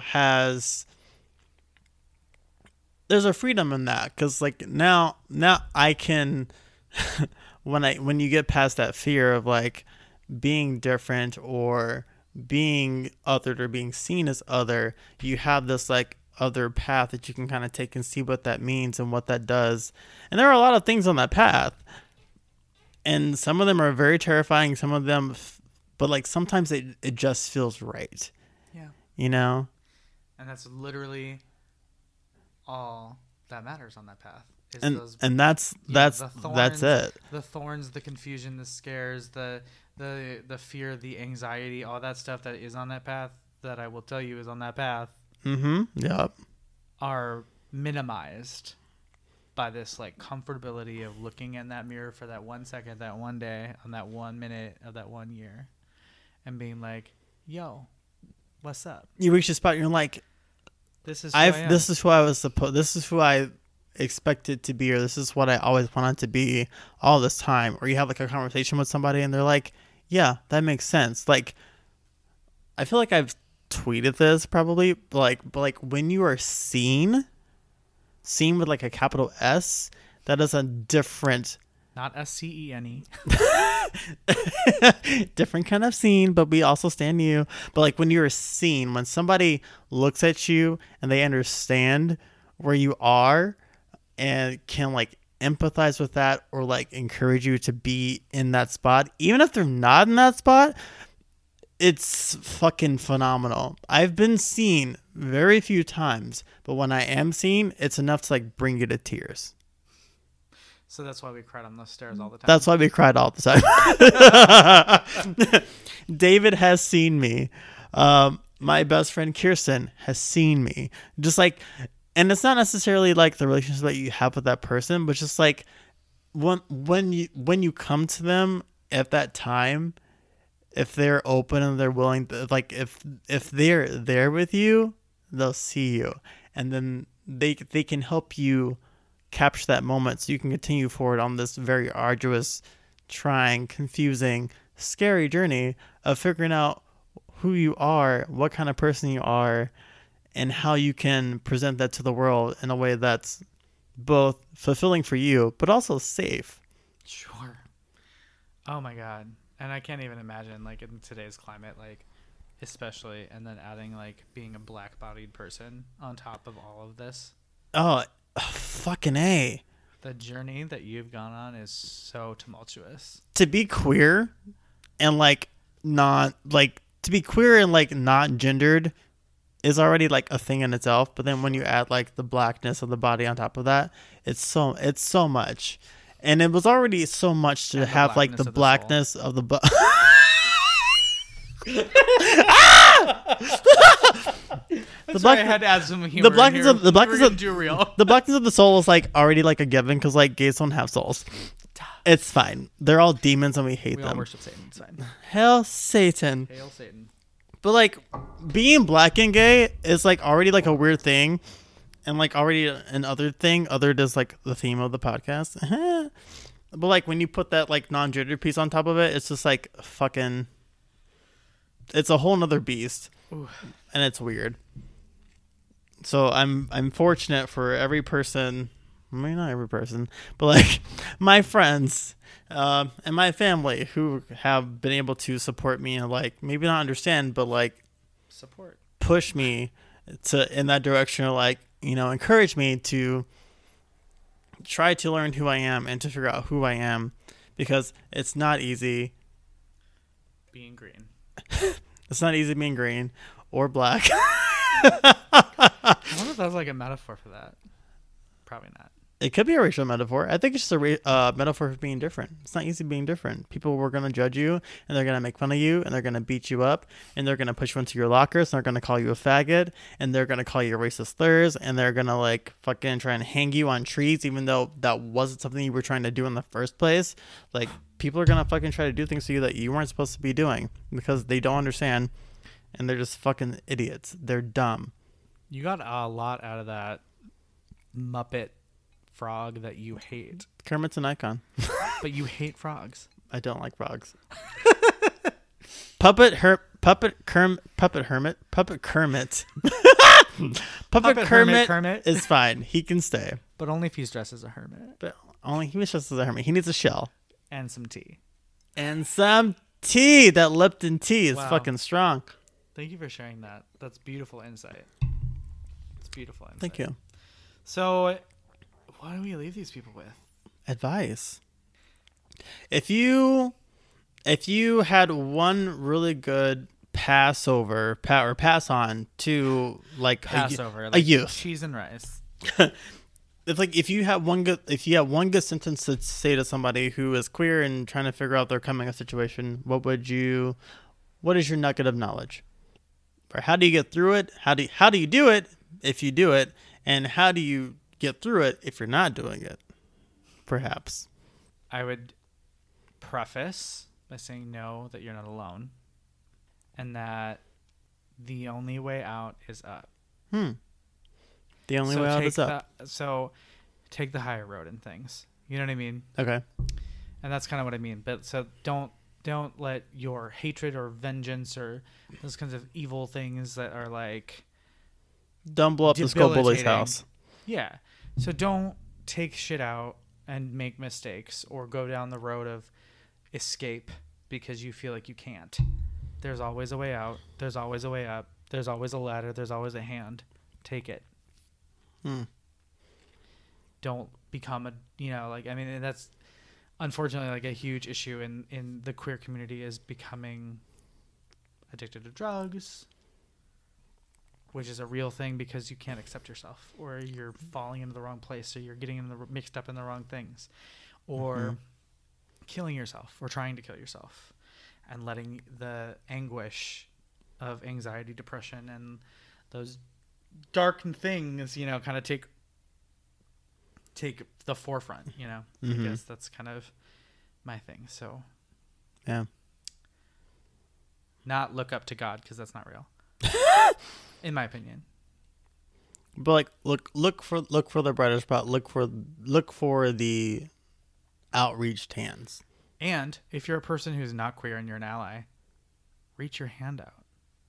there's a freedom in that, because like now I can when you get past that fear of like being different or being othered or being seen as other, you have this like other path that you can kind of take and see what that means and what that does. And there are a lot of things on that path, and some of them are very terrifying, some of them but like sometimes it just feels right. Yeah. You know? And that's literally all that matters on that path. And that's it. The thorns, the confusion, the scares, the fear, the anxiety, all that stuff that is on that path, that I will tell you is on that path. Mm-hmm. Yep. Are minimized by this like comfortability of looking in that mirror for that 1 second, that one day, on that 1 minute of that 1 year, and being like, yo, what's up? You reach a spot, you're like, this is who I expected to be, or this is what I always wanted to be all this time. Or you have like a conversation with somebody and they're like, yeah, that makes sense. Like, I feel like I've tweeted this probably, but like when you are seen with like a capital S, that is a different, not SCENE. Different kind of scene, but we also stand you. But like when you're seen, when somebody looks at you and they understand where you are and can like empathize with that, or like encourage you to be in that spot, even if they're not in that spot, it's fucking phenomenal. I've been seen very few times, but when I am seen, it's enough to like bring you to tears. So that's why we cried on the stairs all the time. That's why we cried all the time. David has seen me. My best friend Kirsten has seen me. Just like, and it's not necessarily like the relationship that you have with that person, but just like when you come to them at that time, if they're open and they're willing to, like if they're there with you, they'll see you, and then they can help you capture that moment so you can continue forward on this very arduous, trying, confusing, scary journey of figuring out who you are, what kind of person you are, and how you can present that to the world in a way that's both fulfilling for you, but also safe. Sure. Oh my God. And I can't even imagine, like, in today's climate, like, especially, and then adding, like, being a black-bodied person on top of all of this. Oh, fucking A. The journey that you've gone on is so tumultuous. To be queer and, like, not, like, to be queer and, like, not gendered is already, like, a thing in itself. But then when you add, like, the blackness of the body on top of that, it's so much. And it was already so much to have, like, the blackness of the I had to add some humor. The blackness of the blackness of the soul is, like, already, like, a given because, like, gays don't have souls. It's fine. They're all demons and we hate them. We all worship Satan. It's fine. Hail Satan. Hail Satan. But, like, being black and gay is, like, already, like, a weird thing. And, like, already an other thing, other than, like, the theme of the podcast. But, like, when you put that, like, non-gender piece on top of it, it's just, like, fucking... It's a whole nother beast. Ooh. And it's weird. So I'm fortunate for every person... Maybe not every person. But, like, my friends... and my family who have been able to support me and, like, maybe not understand, but, like... Support. Push me in that direction, or, like, you know, encourage me to try to learn who I am and to figure out who I am, because it's not easy being green. It's not easy being green or black. I wonder if that's like a metaphor for that. Probably not. It could be a racial metaphor. I think it's just a metaphor for being different. It's not easy being different. People were going to judge you, and they're going to make fun of you, and they're going to beat you up, and they're going to push you into your lockers, and they're going to call you a faggot, and they're going to call you racist slurs, and they're going to, like, fucking try and hang you on trees, even though that wasn't something you were trying to do in the first place. Like, people are going to fucking try to do things to you that you weren't supposed to be doing because they don't understand, and they're just fucking idiots. They're dumb. You got a lot out of that Muppet frog that you hate. Kermit's an icon. But you hate frogs. I don't like frogs. Puppet Kermit. Puppet Kermit is fine. He can stay. But only if he's dressed as a hermit. But only he was dressed as a hermit. He needs a shell. And some tea. And some tea. That Lipton tea is fucking strong. Thank you for sharing that. That's beautiful insight. It's beautiful insight. Thank you. So, what do we leave these people with? Advice. If you had one really good pass on to, like, a youth, cheese and rice. It's like if you have one good sentence to say to somebody who is queer and trying to figure out their coming out situation, what is your nugget of knowledge? Or how do you get through it? How do you do it if you do it? And how do you get through it if you're not doing it? Perhaps. I would preface by saying no, that you're not alone, and that the only way out is up. The only way out is up. So take the higher road in things. You know what I mean? Okay. And that's kind of what I mean. But so don't let your hatred or vengeance or those kinds of evil things that are like... Don't blow up the Skull Bully's house. Yeah. So don't take shit out and make mistakes or go down the road of escape because you feel like you can't. There's always a way out. There's always a way up. There's always a ladder. There's always a hand. Take it. Don't become and that's unfortunately like a huge issue in the queer community, is becoming addicted to drugs, which is a real thing because you can't accept yourself, or you're falling into the wrong place, or you're getting mixed up in the wrong things, or killing yourself, or trying to kill yourself, and letting the anguish of anxiety, depression, and those dark things, kind of take the forefront, I guess that's kind of my thing. So yeah, not look up to God, because that's not real. In my opinion. But like look for the brighter spot. Look for the outreached hands. And if you're a person who's not queer and you're an ally, reach your hand out.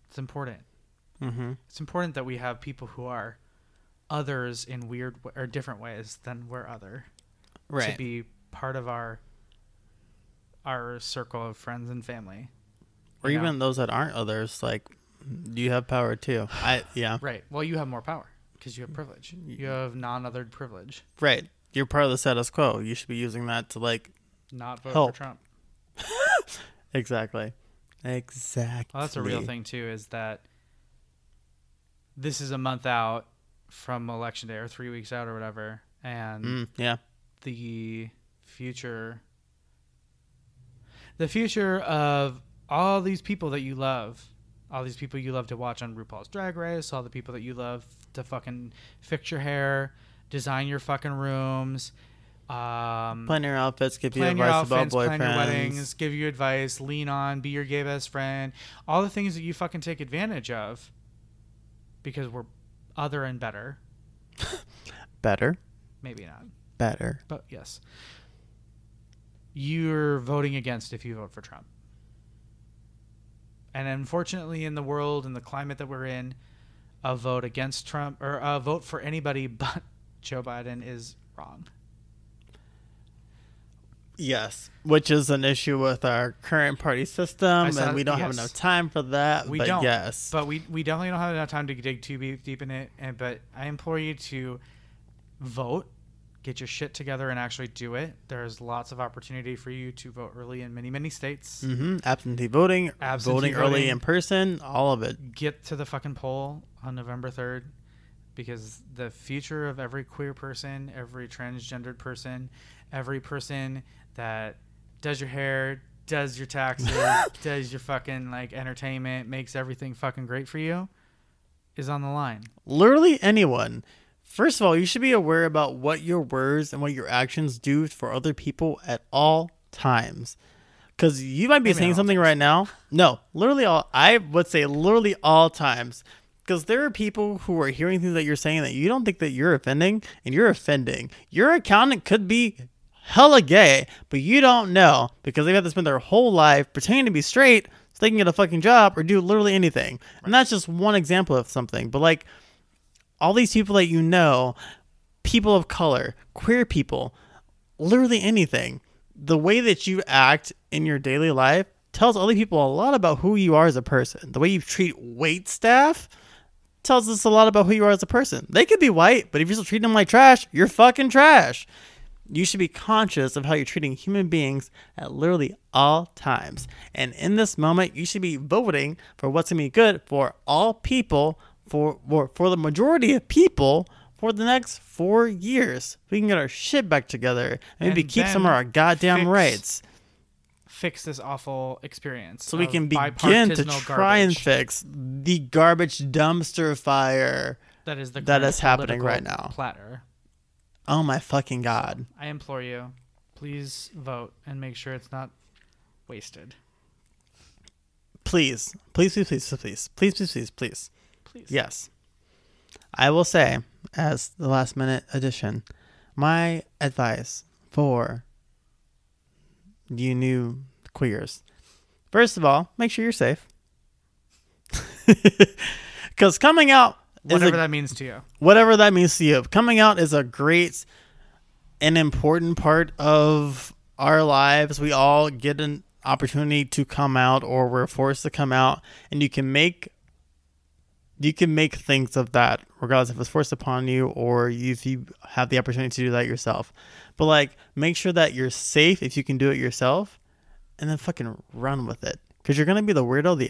It's important. Mm-hmm. It's important that we have people who are others in weird or different ways than we're other. Right. To be part of our circle of friends and family. Or even those that aren't others, like, you have power too. Yeah. Right. Well, you have more power because you have privilege. You have non-othered privilege. Right. You're part of the status quo. You should be using that to, like, not vote help. for Trump. Exactly. Well, that's a real thing too, is that this is a month out from election day, or 3 weeks out or whatever. And yeah, the future of all these people that you love, all these people you love to watch on RuPaul's Drag Race, all the people that you love to fucking fix your hair, design your fucking rooms, plan your outfits, give you advice about boyfriends, plan your weddings, give you advice, lean on, be your gay best friend, all the things that you fucking take advantage of because we're other and better. Better? Maybe not. Better. But yes. You're voting against if you vote for Trump. And unfortunately, in the world and the climate that we're in, a vote against Trump or a vote for anybody but Joe Biden is wrong. Yes, which is an issue with our current party system, and we don't have enough time for that. We don't. Yes, but we definitely don't have enough time to dig too deep in it. But I implore you to vote, get your shit together, and actually do it. There's lots of opportunity for you to vote early in many states. Mm-hmm. Absentee voting, voting early in person, all of it. Get to the fucking poll on November 3rd, because the future of every queer person, every transgendered person, every person that does your hair, does your taxes, does your fucking like entertainment, makes everything fucking great for you, is on the line. Literally anyone. First of all, you should be aware about what your words and what your actions do for other people at all times. Because you might be saying something right now. No, I would say literally all times. Because there are people who are hearing things that you're saying that you don't think that you're offending, and you're offending. Your accountant could be hella gay, but you don't know because they've had to spend their whole life pretending to be straight so they can get a fucking job or do literally anything. Right. And that's just one example of something. But like all these people that you know, people of color, queer people, literally anything, the way that you act in your daily life tells other people a lot about who you are as a person. The way you treat wait staff tells us a lot about who you are as a person. They could be white, but if you're still treating them like trash, you're fucking trash. You should be conscious of how you're treating human beings at literally all times. And in this moment, you should be voting for what's going to be good for all people, for the majority of people for the next 4 years. We can get our shit back together and maybe keep some of our goddamn rights. Fix this awful experience. So we can begin to try and fix the garbage dumpster fire that is happening right now. Platter. Oh my fucking God. So I implore you, please vote and make sure it's not wasted. Please. Please, please, please, please. Please, please, please, please. Please. Yes. I will say, as the last minute addition, my advice for you new queers. First of all, make sure you're safe. Because coming out, whatever that means to you. Whatever that means to you. Coming out is a great and important part of our lives. We all get an opportunity to come out, or we're forced to come out, and you can make things of that, regardless if it's forced upon you or if you have the opportunity to do that yourself. But like, make sure that you're safe if you can do it yourself, and then fucking run with it. Because you're gonna be the weirdo.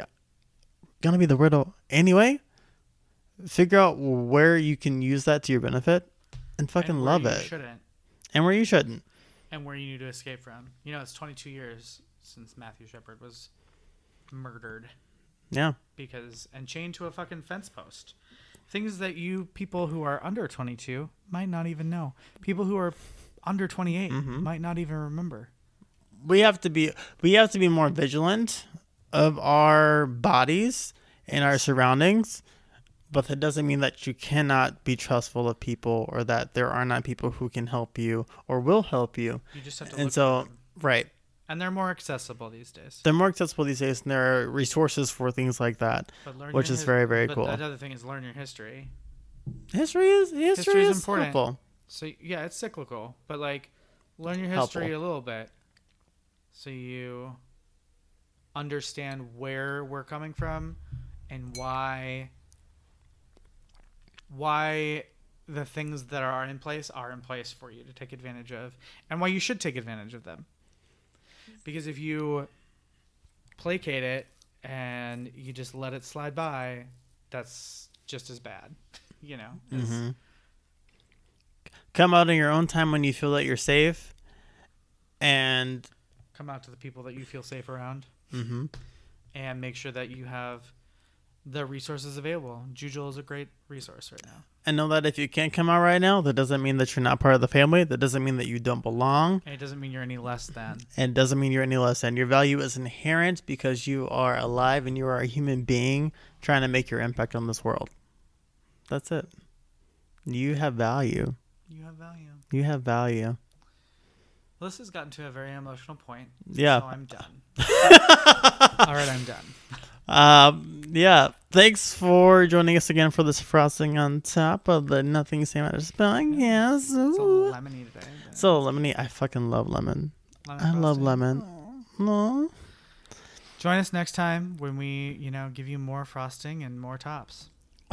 Anyway. Figure out where you can use that to your benefit, and fucking love it. Shouldn't. And where you shouldn't. And where you need to escape from. You know, it's 22 years since Matthew Shepard was murdered. Yeah. And chained to a fucking fence post. Things that you people who are under 22 might not even know. People who are under 28 might not even remember. We have to be more vigilant of our bodies and our surroundings. But that doesn't mean that you cannot be trustful of people, or that there are not people who can help you or will help you. You just have to look for them. Right. And they're more accessible these days. They're more accessible these days, and there are resources for things like that, which is very, very cool. But another thing is learn your history. History is important. Helpful. So yeah, it's cyclical, but like learn your history a little bit, so you understand where we're coming from and why the things that are in place for you to take advantage of, and why you should take advantage of them. Because if you placate it and you just let it slide by, that's just as bad, you know. Mm-hmm. Come out in your own time when you feel that you're safe, and come out to the people that you feel safe around, mm-hmm. and make sure that you have the resources available. Jujul is a great resource right now. And know that if you can't come out right now, that doesn't mean that you're not part of the family. That doesn't mean that you don't belong. And it doesn't mean you're any less than. And it doesn't mean you're any less than. Your value is inherent because you are alive and you are a human being trying to make your impact on this world. That's it. You have value. You have value. You have value. Well, this has gotten to a very emotional point. Yeah. So I'm done. All right, I'm done. Yeah. Thanks for joining us again for this frosting on top of the Nothing Same Matters podcast. Yes. It's a little lemony today. So lemony. I fucking love lemon. I love lemon. Aww. Join us next time when we, give you more frosting and more tops.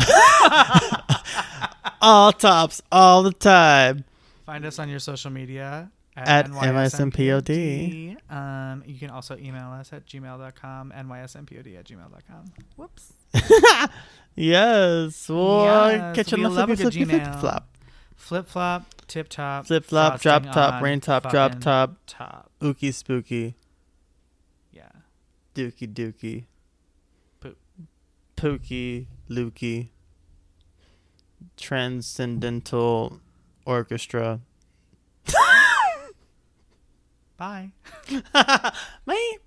All tops, all the time. Find us on your social media at NYSMPOD. You can also email us at gmail.com, nysmpod@gmail.com. Whoops. Yes. Well, catch you on the flip-flop. Flip-flop, tip-top. Flip-flop, drop-top, rain-top, drop-top. Top. Ookie spooky. Yeah. Dookie dookie. Poop. Pookie lukey. Transcendental orchestra. Bye. Bye.